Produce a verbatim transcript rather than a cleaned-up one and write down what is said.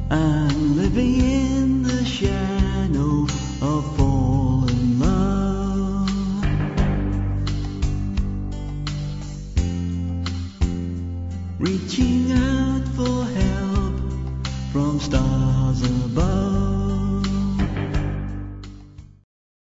and living in the shadow of fallen love. Reaching out for help from stars above.